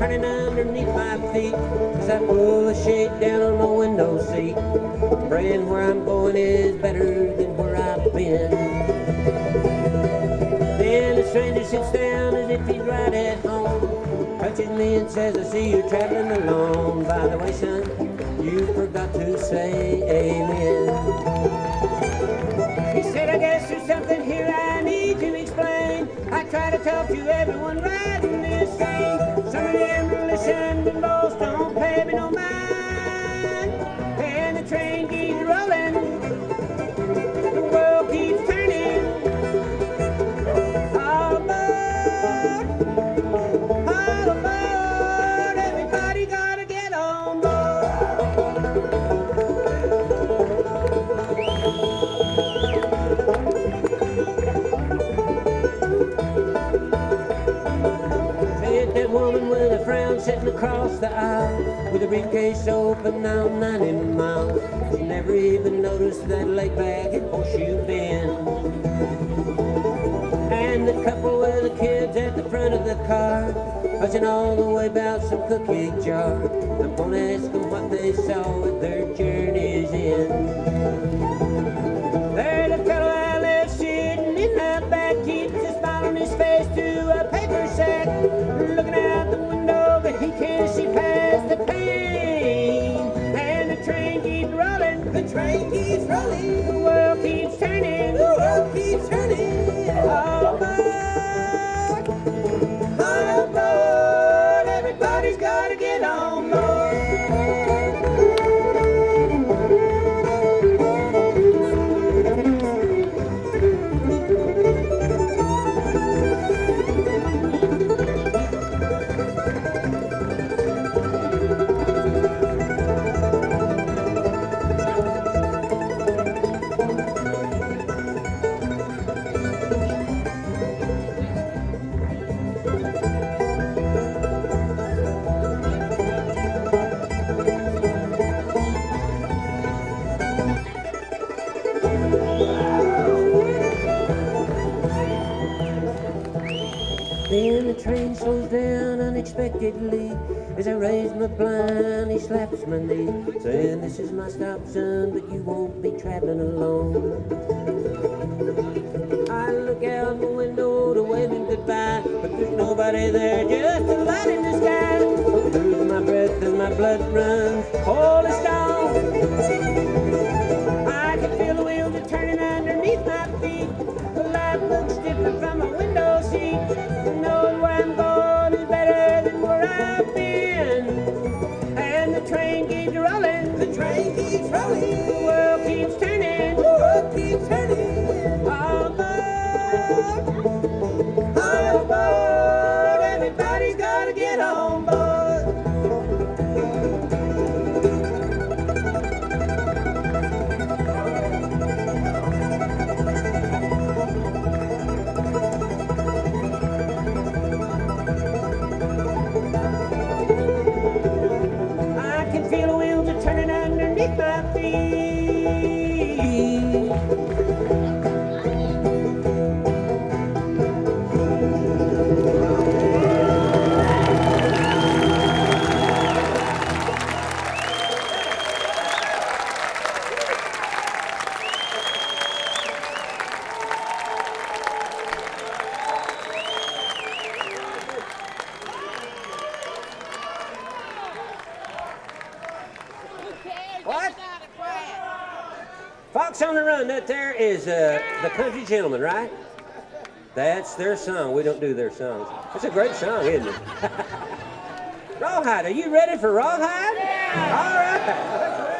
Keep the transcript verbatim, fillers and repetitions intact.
turning underneath my feet as I pull the shade down on my window seat, praying where I'm going is better than where I've been. Then the stranger sits down as if he's right at home, touches me and says, I see you're traveling alone. By the way, son, you forgot to say amen. He said, I guess there's something here I need to explain. I try to talk to everyone riding this train. Some of them listen, but most don't pay me no mind. And the train keeps rolling, the world keeps turning. All aboard, all aboard, everybody gotta get on board. Said that woman with a frown sitting across the aisle with a briefcase open now ninety miles. She never even noticed that leg bag had horseshoe bend. And the couple with the kids at the front of the car, fussing all the way about some cookie jar. I'm gonna ask them what they saw at their journey's end. There's a fellow I left sitting in the back, keeps a smile on his face to a paper sack, looking out the window, but he can't see past the pane. And the train keeps rolling, the train keeps rolling, the world keeps turning, the world keeps turning. All aboard, all aboard, everybody's gotta get on board. Then the train slows down unexpectedly. As I raise my blind, he slaps my knee, saying, this is my stop, son, but you won't be traveling alone. I look out the window to wave him goodbye, but there's nobody there, just a light in the sky. I lose my breath and my blood runs cold as stone. I can feel the wheels are turning underneath my feet. The light looks different from my window seat. I know where I'm going is better than where I've been. And the train keeps rolling, the train keeps rolling, the world keeps turning, the world keeps turning. All aboard, all aboard, everybody's gotta get on board. My feet. What? Fox on the Run, that there is uh, the Country Gentlemen, right? That's their song. We don't do their songs. It's a great song, isn't it? Rawhide, are you ready for Rawhide? Yeah. All right.